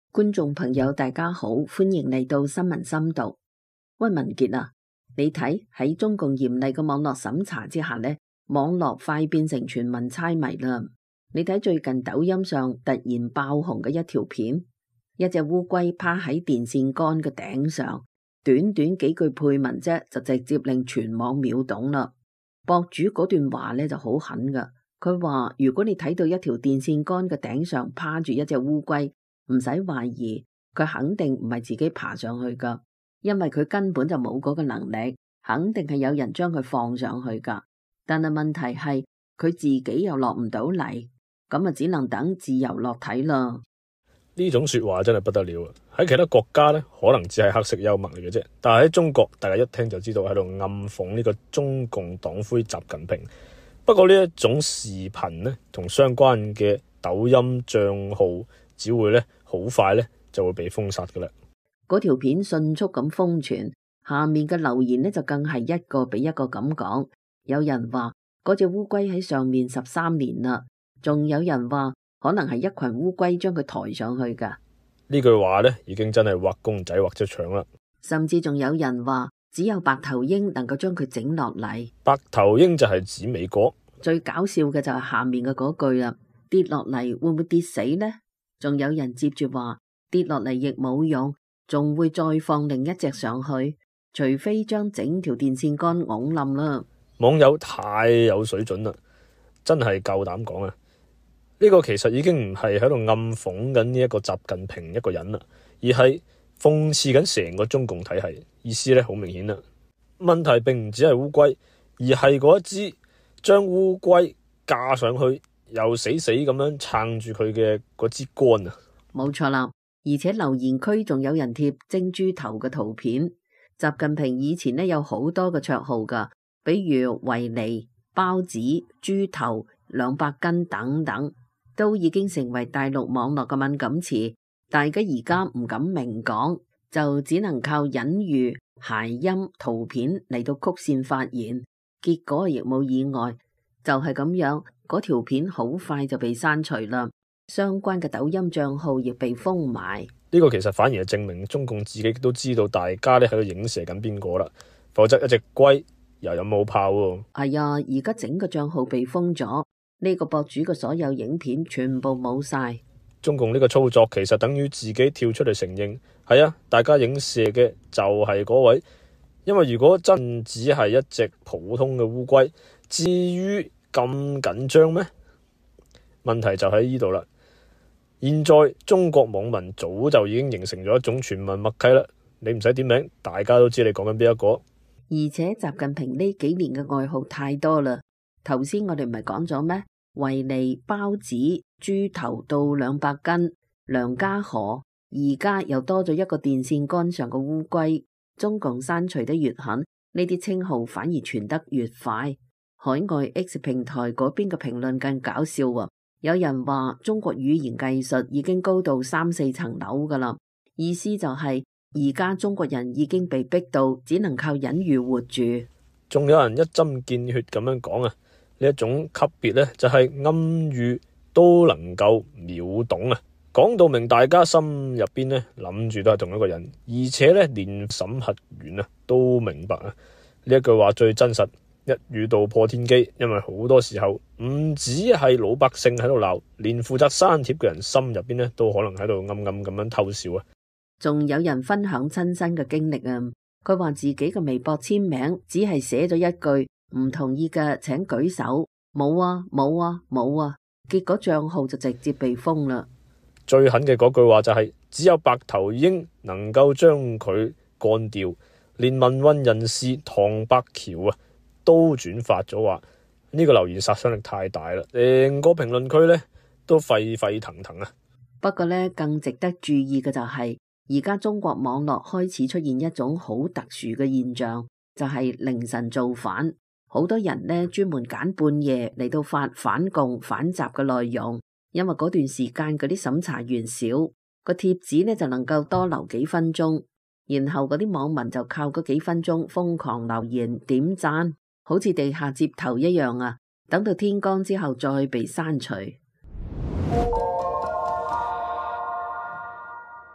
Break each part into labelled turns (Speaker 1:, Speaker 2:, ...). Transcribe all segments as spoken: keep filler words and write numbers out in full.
Speaker 1: 觀眾朋友大家好，歡迎嚟到新聞深度。喂，文傑啊，你睇喺中共嚴厲嘅網絡審查之下呢，網絡快變成全民猜謎啦。你睇最近抖音上突然爆紅嘅一條片，一隻烏龜趴喺電線桿嘅頂上，短短幾句配文啫，就直接令全網秒懂啦。博主嗰段話呢就好狠噶，佢話如果你睇到一條電線桿嘅頂上趴住一隻烏龜，唔使懷疑，佢肯定唔係自己爬上去噶，因為佢根本就冇嗰個能力，肯定係有人將佢放上去噶。但係問題係佢自己又落唔到嚟，咁啊只能等自由落體啦。
Speaker 2: 呢種說話真係不得了啊！喺其他國家呢，可能只係黑色幽默嚟嘅啫，但係喺中國，大家一聽就知道喺度暗諷呢個中共黨魁習近平。不過呢一種視頻呢，同相關嘅抖音賬號只會呢好快呢就會被封殺噶啦。
Speaker 1: 嗰條片迅速咁瘋傳，下面嘅留言呢就更係一個比一個咁講。有人話嗰隻烏龜喺上面十三年啦，仲有人話可能係一群烏龜將佢抬上去噶。
Speaker 2: 呢句話呢已經真係畫公仔畫出腸啦。
Speaker 1: 甚至仲有人話只有白頭鷹能夠將佢整落嚟。
Speaker 2: 白頭鷹就係指美國。
Speaker 1: 最搞笑嘅就係下面嘅嗰句啦，跌落嚟會唔會跌死呢？仲有人接住話跌落嚟亦冇用，仲會再放另一隻上去，除非將整條電線桿拱冧啦。
Speaker 2: 網友太有水準啦，真係夠膽講啊！呢個其實已經唔係喺度暗諷緊呢一個習近平一個人啦，而係諷刺緊成個中共體系。意思咧好明顯啦，問題並唔只係烏龜，而係嗰一支將烏龜架上去又死死咁樣撐住佢嘅嗰支杆啊！
Speaker 1: 冇錯啦，而且留言區仲有人貼蒸豬頭嘅圖片。習近平以前呢有好多個綽號噶，比如維尼、包子、豬頭、兩百斤等等，都已經成為大陸網絡嘅敏感詞。大家而家唔敢明講，就只能靠隱喻、諧音、圖片嚟到曲線發言。結果亦冇意外，就係咁樣，嗰條片好快就被刪除啦。相關嘅抖音賬號亦被封埋。
Speaker 2: 呢個其實反而係證明中共自己都知道大家咧喺度影射緊邊個啦，否則一隻龜又有冇炮喎？
Speaker 1: 係啊，而家整個賬號被封咗，呢個博主嘅所有影片全部冇晒。
Speaker 2: 中共呢個操作其實等於自己跳出嚟承認，係啊，大家影射嘅就係嗰位。因為如果真只係一隻普通嘅烏龜，至於咁緊張咩？問題就喺呢度啦。現在中國網民早就已經形成咗一種全民默契啦，你唔使點名，大家都知你講緊邊一個。
Speaker 1: 而且習近平呢幾年嘅外號太多啦。頭先我哋唔係講咗咩？維尼、包子、豬頭到兩百斤、梁家河，而家又多咗一個電線桿上嘅烏龜。中共刪除得越狠，呢啲稱號反而傳得越快。海外 X 平台嗰邊嘅評論更搞笑啊！有人話中國語言藝術已經高到三四層樓噶啦，意思就係而家中國人已經被逼到只能靠隱喻活住。
Speaker 2: 仲有人一針見血咁樣講啊，呢一種級別呢，就係暗喻都能夠秒懂啊！講到明，大家心入邊呢諗住都係同一個人，而且呢連審核員啊都明白啊！呢一句話最真實。一語道破天機，因為好多時候唔止係老百姓喺度鬧，連負責刪帖嘅人心入邊咧都可能喺度暗暗咁樣偷笑啊！
Speaker 1: 仲有人分享親身嘅經歷啊，佢話自己嘅微博簽名只係寫咗一句唔同意嘅請舉手，冇啊冇啊冇啊，結果賬號就直接被封啦。
Speaker 2: 最狠嘅嗰句話就係、是、只有白頭鷹能夠將佢幹掉，連民運人士唐伯橋啊都轉發咗話呢個留言殺傷力太大啦，成個評論區咧都沸沸騰騰啊！
Speaker 1: 不過咧，更值得注意嘅就係而家中國網絡開始出現一種好特殊嘅現象，就係凌晨造反，好多人咧專門揀半夜嚟到發反共反習嘅內容，因為嗰段時間嗰啲審查員少，個貼紙咧就能夠多留幾分鐘，然後嗰啲網民就靠嗰幾分鐘瘋狂留言點讚。好似地下接頭一樣啊！等到天光之後再被刪除。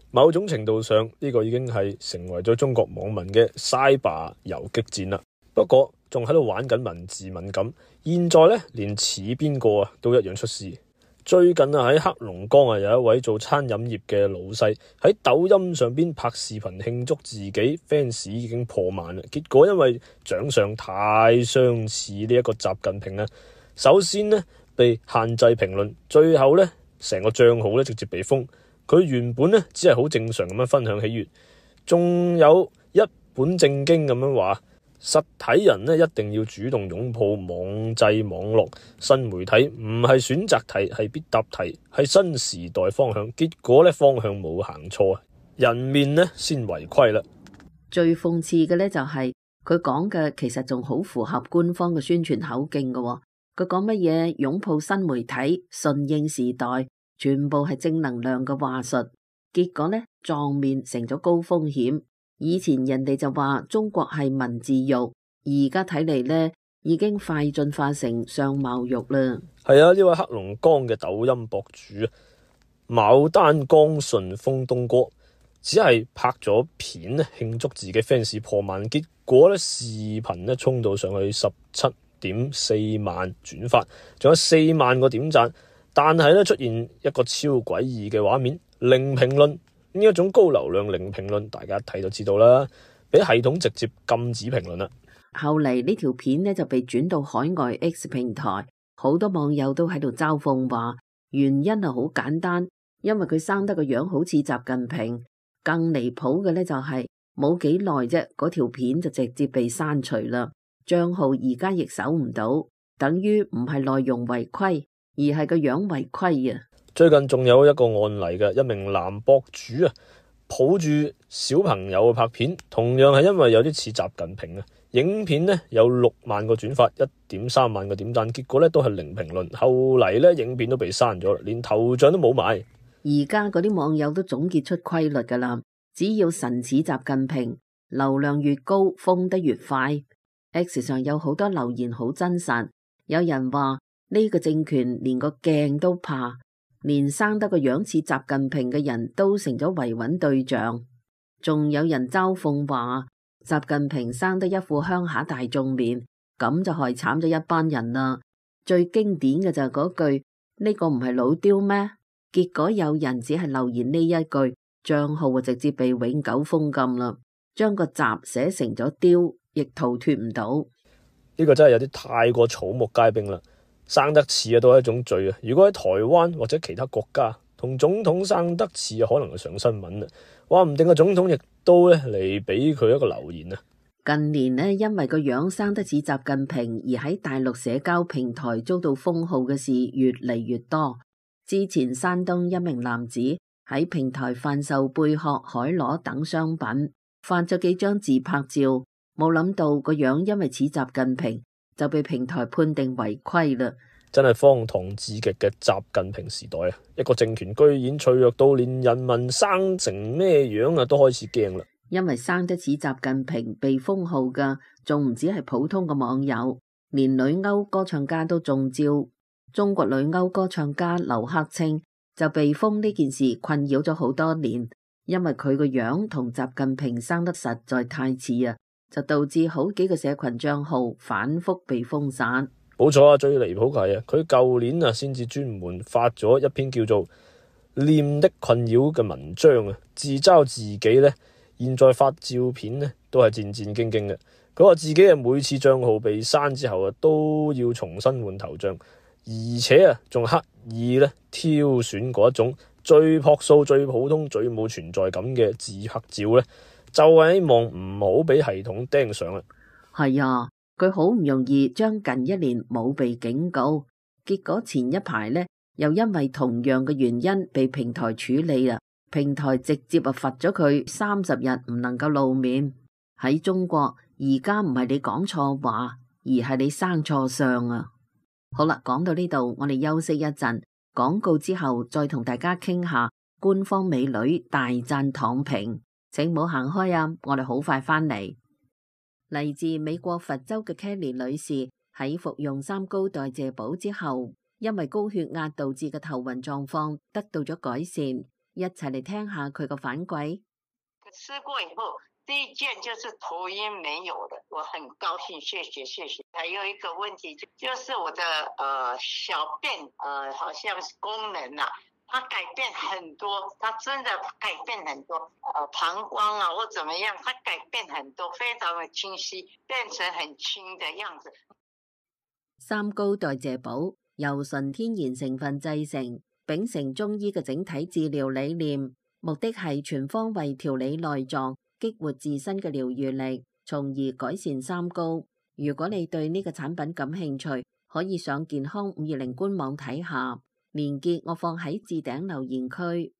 Speaker 2: 某種程度上，呢個已經係成為咗中國網民嘅 Cyber 游擊戰啦。不過仲喺度玩緊文字敏感，現在呢，連似邊個啊都一樣出事。最近啊喺黑龍江啊有一位做餐飲業嘅老細喺抖音上邊拍視頻慶祝自己 fans 已經破萬啦，結果因為長相太相似呢一個習近平呢，首先呢被限制評論，最後呢成個賬號呢直接被封。佢原本呢只係好正常咁樣分享喜悅，仲有一本正經咁樣話實體人呢一定要主動擁抱網際網絡新媒體，唔係選擇題，係必答題，係新時代方向。結果呢方向冇行錯啊，人面呢先違規啦。
Speaker 1: 最諷刺嘅呢就係佢講嘅其實仲好符合官方嘅宣傳口徑嘅。佢講乜嘢擁抱新媒體、順應時代，全部係正能量嘅話術。結果呢撞面成咗高風險。以前人哋就話中國係文字獄，而家睇嚟呢已經快進化成相貌獄啦。
Speaker 2: 係啊，呢位黑龍江嘅抖音博主牡丹江順豐東哥，只係拍咗片咧慶祝自己 fans 破萬，結果呢視頻咧衝到上去十七點四萬轉發，仲有四萬個點讚，但係呢出現一個超詭異嘅畫面，零評論。呢一種高流量零評論，大家一睇就知道啦，俾系統直接禁止評論啦。
Speaker 1: 後嚟呢條片呢就被轉到海外 X 平台，好多網友都喺度嘲諷話，原因係好簡單，因為佢生得個樣好似習近平。更離譜嘅呢就係冇幾耐啫，嗰條片就直接被刪除啦，賬號而家亦搜唔到，等於唔係內容違規，而係個樣違規啊！
Speaker 2: 最近仲有一個案例嘅，一名男博主啊，抱住小朋友拍片，同樣係因為有啲似習近平啊。影片呢有六萬個轉發，一點三萬個點讚，結果呢都係零評論。後嚟呢，影片都被刪咗，連頭像都冇埋。
Speaker 1: 而家嗰啲網友都總結出規律噶啦，只要神似習近平，流量越高，封得越快。X 上有好多留言好真實，有人話呢個政權連個鏡都怕。連生得個樣似習近平嘅人都成咗維穩對象，仲有人嘲諷話習近平生得一副鄉下大眾面，咁就害慘咗一班人啦。最經典嘅就係嗰句呢個唔係老刁咩？結果有人只係留言呢一句，賬號就直接被永久封禁啦。將個習寫成咗刁，亦逃脫唔到。
Speaker 2: 呢個真係有啲太過草木皆兵啦。生得似啊都係一種罪啊！如果喺台灣或者其他國家同總統生得似，可能就上新聞啦。話唔定個總統亦都咧嚟俾佢一個留言啊！
Speaker 1: 近年呢，因為個樣生得似習近平而喺大陸社交平台遭到封號嘅事越嚟越多。之前山東一名男子喺平台販售貝殼、海螺等商品，發咗幾張自拍照，冇諗到個樣因為似習近平，就被平台判定違規啦！
Speaker 2: 真係荒唐至極嘅習近平時代啊！一個政權居然脆弱到連人民生成咩樣啊都開始驚啦！
Speaker 1: 因為生得似習近平被封號嘅，仲唔止係普通嘅網友，連女歐歌唱家都中招。中國女歐歌唱家劉克清就被封呢件事困擾咗好多年，因為佢個樣同習近平生得實在太似啊！就導致好幾個社群賬號反覆被封殺。
Speaker 2: 冇錯啊，最離譜嘅係啊，佢舊年啊先至專門發咗一篇叫做《臉的困擾》嘅文章啊，自嘲自己呢，現在發照片呢都係戰戰兢兢嘅。佢話自己啊每次賬號被刪之後啊都要重新換頭像，而且啊仲刻意咧挑選嗰一種最樸素、最普通、最冇存在感嘅自拍照呢，就係希望唔好俾系統盯上啦。
Speaker 1: 係啊，佢好唔容易將近一年冇被警告，結果前一排呢，又因為同樣嘅原因被平台處理啦。平台直接啊罰咗佢三十日唔能夠露面。喺中國而家唔係你講錯話，而係你生錯相啊！好啦，講到呢度，我哋休息一陣，廣告之後再同大家傾下官方美女大讚躺平。請唔好行開啊！我哋好快翻嚟。嚟自美國佛州嘅 Kelly 女士喺服用三高代謝寶之後，因為高血壓導致嘅頭暈狀況得到咗改善， 一齊嚟聽下佢個反饋。
Speaker 3: 吃過以後，第一件就是頭暈沒有的，我很高興，謝謝謝謝。還有一個問題就就是我的呃小便呃好像是功能啊，它改變很多，它真的改變很多，呃膀胱啊或怎麼樣，它改變很多，非常的清晰，變成很輕的樣子。
Speaker 1: 三高代謝寶由純天然成分製成，秉承中醫嘅整體治療理念，目的係全方位調理內臟，激活自身嘅療愈力，從而改善三高。如果你對呢個產品感興趣，可以上健康五二零官網睇下，連結我放喺置頂留言區。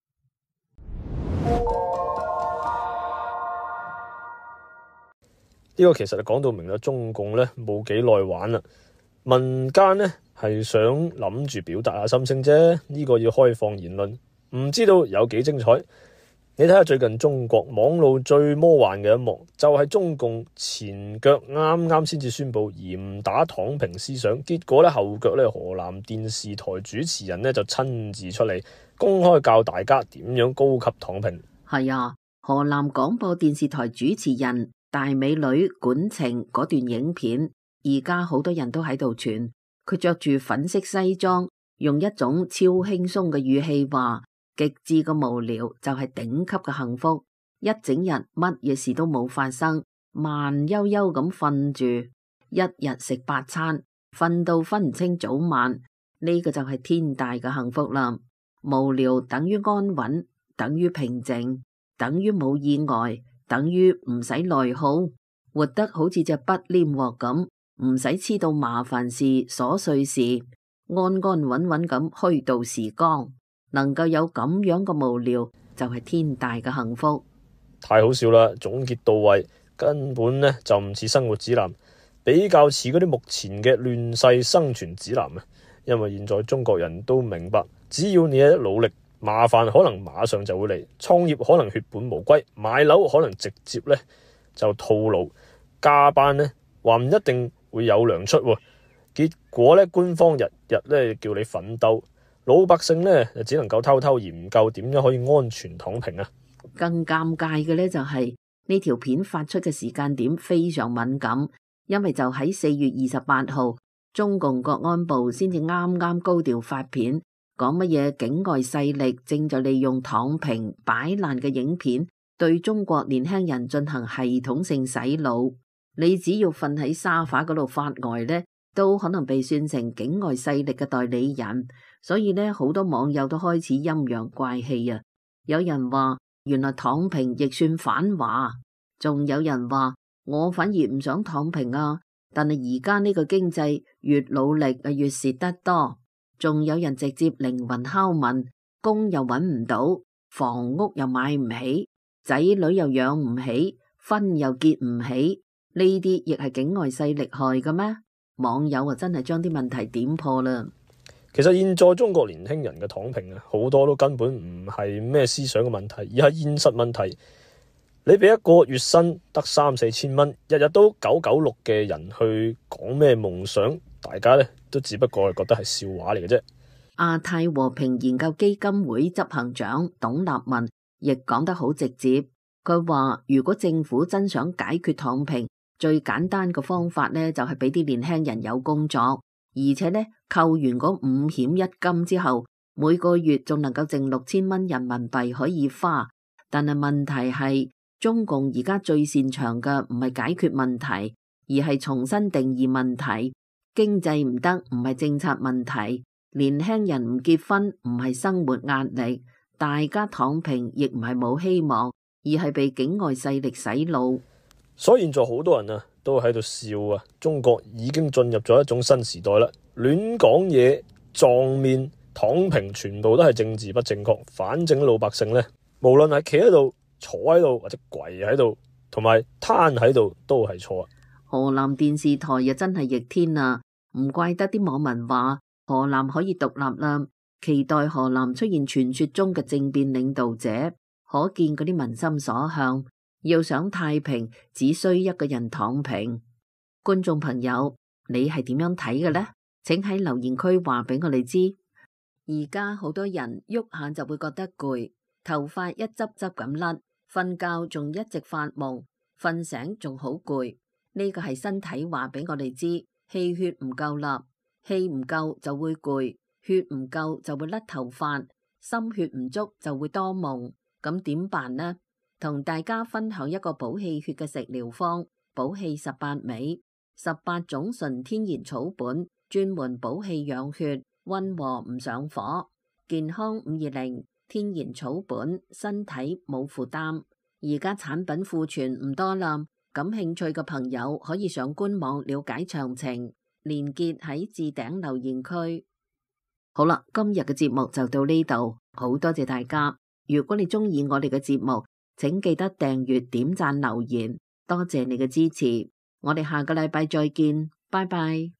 Speaker 2: 呢個其實就講到明啦，中共呢冇幾耐玩啦，民間呢係想諗住表達下心聲啫，呢個要開放言論，唔知道有幾精彩。你睇下最近中國網路最魔幻嘅一幕，就係中共前腳啱啱先至宣布嚴打躺平思想，結果咧後腳咧河南電視台主持人咧就親自出嚟公開教大家點樣高級躺平。
Speaker 1: 係啊，河南廣播電視台主持人大美女管情嗰段影片，而家好多人都喺度傳，佢着住粉色西裝，用一種超輕鬆嘅語氣話，極致嘅無聊就係頂級嘅幸福，一整日乜嘢事都冇發生，慢悠悠咁瞓住，一日食八餐，瞓到分唔清早晚，呢個就係天大嘅幸福啦。無聊等於安穩，等於平靜，等於冇意外，等於唔使內耗，活得好似隻不黏鑊咁，唔使黐到麻煩事瑣碎事，安安穩穩咁虛度時光。能夠有咁樣嘅無聊，就係天大嘅幸福。
Speaker 2: 太好笑啦！總結到位，根本呢就唔似生活指南，比較似嗰啲目前嘅亂世生存指南啊！因為現在中國人都明白，只要你一努力，麻煩可能馬上就會嚟，創業可能血本無歸，買樓可能直接呢就套路，加班呢話唔一定會有糧出，結果呢官方日日呢叫你奮鬥。老百姓呢，就只能夠偷偷研究點樣可以安全躺平啊！
Speaker 1: 更尷尬嘅呢，就係呢條片發出嘅時間點非常敏感，因為就喺四月二十八號，中共國安部先至啱啱高調發片，講乜嘢境外勢力正在利用躺平擺爛嘅影片，對中國年輕人進行系統性洗腦。你只要瞓喺沙發嗰度發呆呢，都可能被算成境外勢力嘅代理人。所以呢，好多網友都開始陰陽怪氣啊！有人話原來躺平亦算反話，仲有人話我反而唔想躺平啊，但係而家呢個經濟越努力啊越蝕得多。仲有人直接靈魂拷問，工又揾唔到，房屋又買唔起，仔女又養唔起，婚又結唔起，呢啲亦係境外勢力害嘅咩？網友啊真係將啲問題點破啦！
Speaker 2: 其實現在中國年輕人嘅躺平啊，好多都根本唔係咩思想嘅問題，而係現實問題。你俾一個月薪得三四千蚊，日日都九九六嘅人去講咩夢想，大家呢都只不過係覺得係笑話嚟嘅啫。
Speaker 1: 亞太和平研究基金會執行長董立文亦講得好直接，佢話如果政府真想解決躺平，最簡單嘅方法呢，就係俾啲年輕人有工作。而且呢，扣完嗰五險一金之後，每個月仲能夠剩六千蚊人民幣可以花。但係問題係，中共而家最擅長嘅唔係解決問題，而係重新定義問題。經濟唔得唔係政策問題，年輕人唔結婚唔係生活壓力，大家躺平亦唔係冇希望，而係被境外勢力洗腦。
Speaker 2: 所以現在好多人啊，都喺度笑啊！中國已經進入咗一種新時代啦，亂講嘢、撞面、躺平，全部都係政治不正確。反正老百姓呢，無論係企喺度、坐喺度或者跪喺度，同埋攤喺度，都係錯啊！
Speaker 1: 河南電視台又真係逆天啊！唔怪得啲網民話河南可以獨立啦，期待河南出現傳說中嘅政變領導者，可見嗰啲民心所向。要想太平，只需一個人躺平。觀眾朋友，你係點樣睇嘅呢？請喺留言區話俾我哋知。而家好多人喐下就會覺得攰， 頭髮一執執咁甩，瞓覺仲一直發夢，瞓醒仲好攰。呢個係身體話俾我哋知，氣血唔夠啦，氣唔夠就會攰，血唔夠就會甩頭髮，心血唔足就會多夢。咁點辦呢？同大家分享一個補氣血嘅食療方，補氣十八味，十八種純天然草本，專門補氣養血，溫和唔上火，健康五二零，天然草本，身體冇負擔。而家產品庫存唔多啦，感興趣嘅朋友可以上官網了解詳情，連結喺置頂留言區。好啦，今日嘅節目就到呢度，好多謝大家。如果你中意我哋嘅節目，請記得訂閱、點讚、留言，多謝你嘅支持。我哋下個禮拜再見，拜拜。